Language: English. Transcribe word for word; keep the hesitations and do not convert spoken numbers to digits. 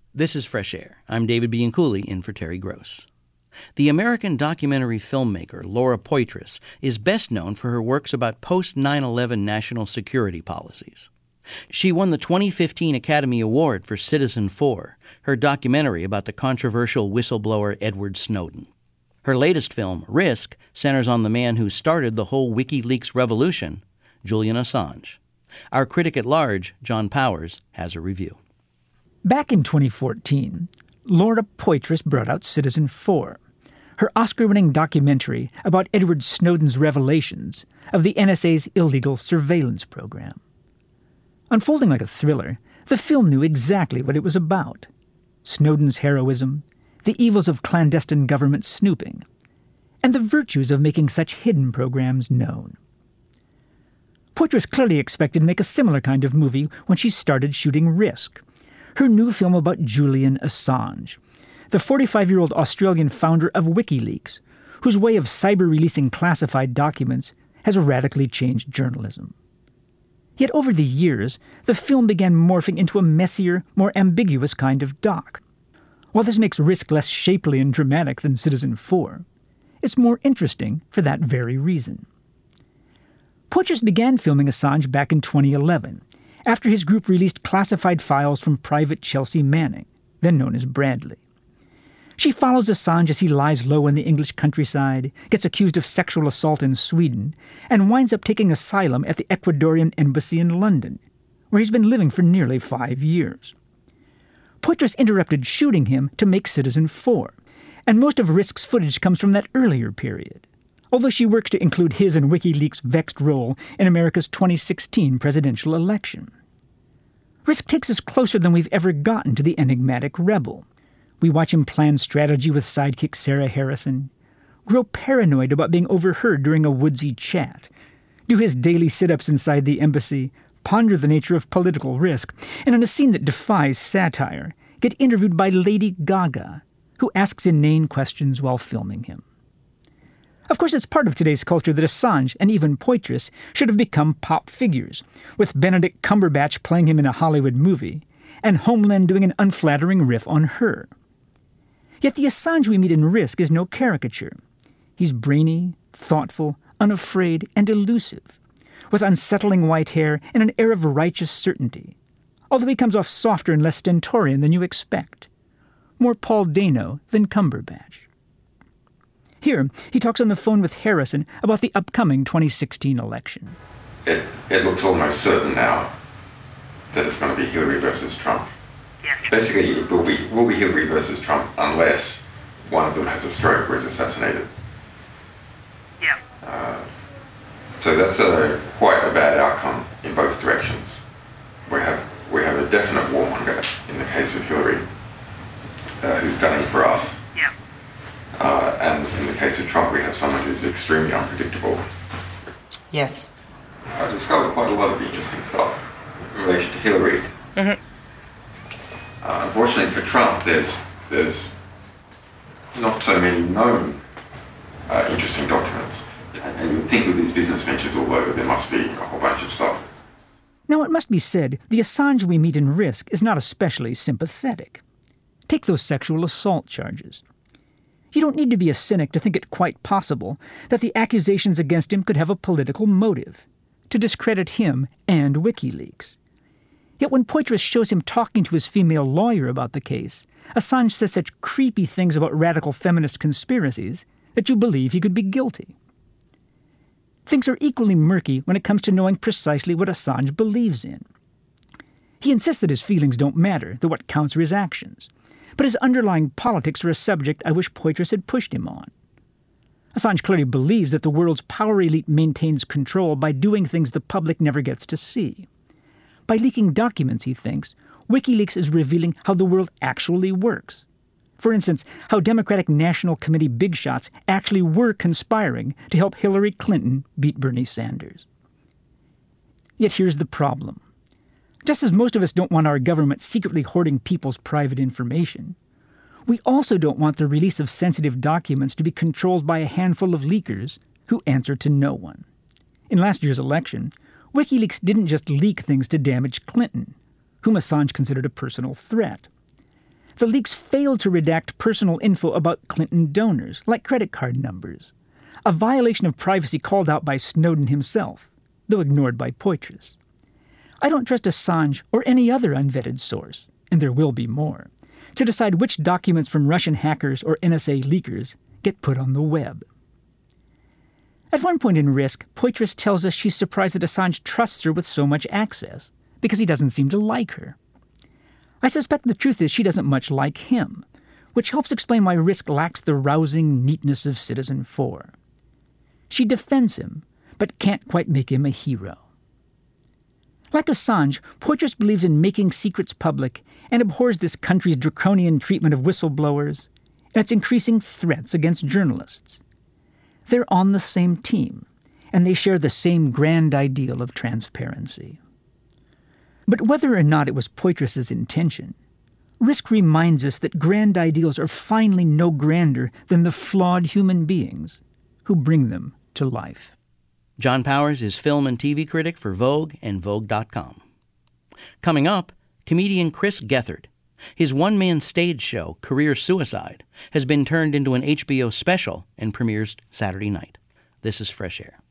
This is Fresh Air. I'm David Bianculli in for Terry Gross. The American documentary filmmaker Laura Poitras is best known for her works about post nine eleven national security policies. She won the twenty fifteen Academy Award for Citizen Four, her documentary about the controversial whistleblower Edward Snowden. Her latest film, Risk, centers on the man who started the whole WikiLeaks revolution, Julian Assange. Our critic at large, John Powers, has a review. Back in twenty fourteen, Laura Poitras brought out Citizen Four, her Oscar-winning documentary about Edward Snowden's revelations of the N S A's illegal surveillance program. Unfolding like a thriller, the film knew exactly what it was about: Snowden's heroism, the evils of clandestine government snooping, and the virtues of making such hidden programs known. Poitras clearly expected to make a similar kind of movie when she started shooting Risk, her new film about Julian Assange, the forty-five-year-old Australian founder of WikiLeaks, whose way of cyber-releasing classified documents has radically changed journalism. Yet over the years, the film began morphing into a messier, more ambiguous kind of doc. While this makes Risk less shapely and dramatic than Citizen Four, it's more interesting for that very reason. Poitras began filming Assange back in twenty eleven, after his group released classified files from Private Chelsea Manning, then known as Bradley. She follows Assange as he lies low in the English countryside, gets accused of sexual assault in Sweden, and winds up taking asylum at the Ecuadorian embassy in London, where he's been living for nearly five years. Poitras interrupted shooting him to make Citizen Four, and most of Risk's footage comes from that earlier period, although she works to include his and WikiLeaks' vexed role in America's twenty sixteen presidential election. Risk takes us closer than we've ever gotten to the enigmatic rebel. We watch him plan strategy with sidekick Sarah Harrison, grow paranoid about being overheard during a woodsy chat, do his daily sit-ups inside the embassy, ponder the nature of political risk, and in a scene that defies satire, get interviewed by Lady Gaga, who asks inane questions while filming him. Of course, it's part of today's culture that Assange and even Poitras should have become pop figures, with Benedict Cumberbatch playing him in a Hollywood movie, and Homeland doing an unflattering riff on her. Yet the Assange we meet in Risk is no caricature. He's brainy, thoughtful, unafraid, and elusive, with unsettling white hair and an air of righteous certainty, although he comes off softer and less stentorian than you expect. More Paul Dano than Cumberbatch. Here, he talks on the phone with Harrison about the upcoming twenty sixteen election. It, it looks almost certain now that it's going to be Hillary versus Trump. Yes. Basically, it will be, will be Hillary versus Trump unless one of them has a stroke or is assassinated. Yeah. Uh, so that's a quite a bad outcome in both directions. We have we have a definite warmonger in the case of Hillary, uh, who's gunning for us. Yeah. Uh, and in the case of Trump, we have someone who's extremely unpredictable. Yes. I've discovered quite a lot of interesting stuff in relation to Hillary. Mm-hmm. Uh, unfortunately for Trump, there's there's not so many known uh, interesting documents. And you would think with these business ventures all over, there must be a whole bunch of stuff. Now, it must be said, the Assange we meet in Risk is not especially sympathetic. Take those sexual assault charges. You don't need to be a cynic to think it quite possible that the accusations against him could have a political motive, to discredit him and WikiLeaks. Yet when Poitras shows him talking to his female lawyer about the case, Assange says such creepy things about radical feminist conspiracies that you believe he could be guilty. Things are equally murky when it comes to knowing precisely what Assange believes in. He insists that his feelings don't matter, that what counts are his actions. But his underlying politics are a subject I wish Poitras had pushed him on. Assange clearly believes that the world's power elite maintains control by doing things the public never gets to see. By leaking documents, he thinks, WikiLeaks is revealing how the world actually works. For instance, how Democratic National Committee big shots actually were conspiring to help Hillary Clinton beat Bernie Sanders. Yet here's the problem. Just as most of us don't want our government secretly hoarding people's private information, we also don't want the release of sensitive documents to be controlled by a handful of leakers who answer to no one. In last year's election, WikiLeaks didn't just leak things to damage Clinton, whom Assange considered a personal threat. The leaks failed to redact personal info about Clinton donors, like credit card numbers, a violation of privacy called out by Snowden himself, though ignored by Poitras. I don't trust Assange or any other unvetted source, and there will be more, to decide which documents from Russian hackers or N S A leakers get put on the web. At one point in Risk, Poitras tells us she's surprised that Assange trusts her with so much access, because he doesn't seem to like her. I suspect the truth is she doesn't much like him, which helps explain why Risk lacks the rousing neatness of Citizen four. She defends him, but can't quite make him a hero. Like Assange, Poitras believes in making secrets public and abhors this country's draconian treatment of whistleblowers and its increasing threats against journalists. They're on the same team, and they share the same grand ideal of transparency. But whether or not it was Poitras' intention, Risk reminds us that grand ideals are finally no grander than the flawed human beings who bring them to life. John Powers is film and T V critic for Vogue and Vogue dot com. Coming up, comedian Chris Gethard. His one-man stage show, Career Suicide, has been turned into an H B O special and premieres Saturday night. This is Fresh Air.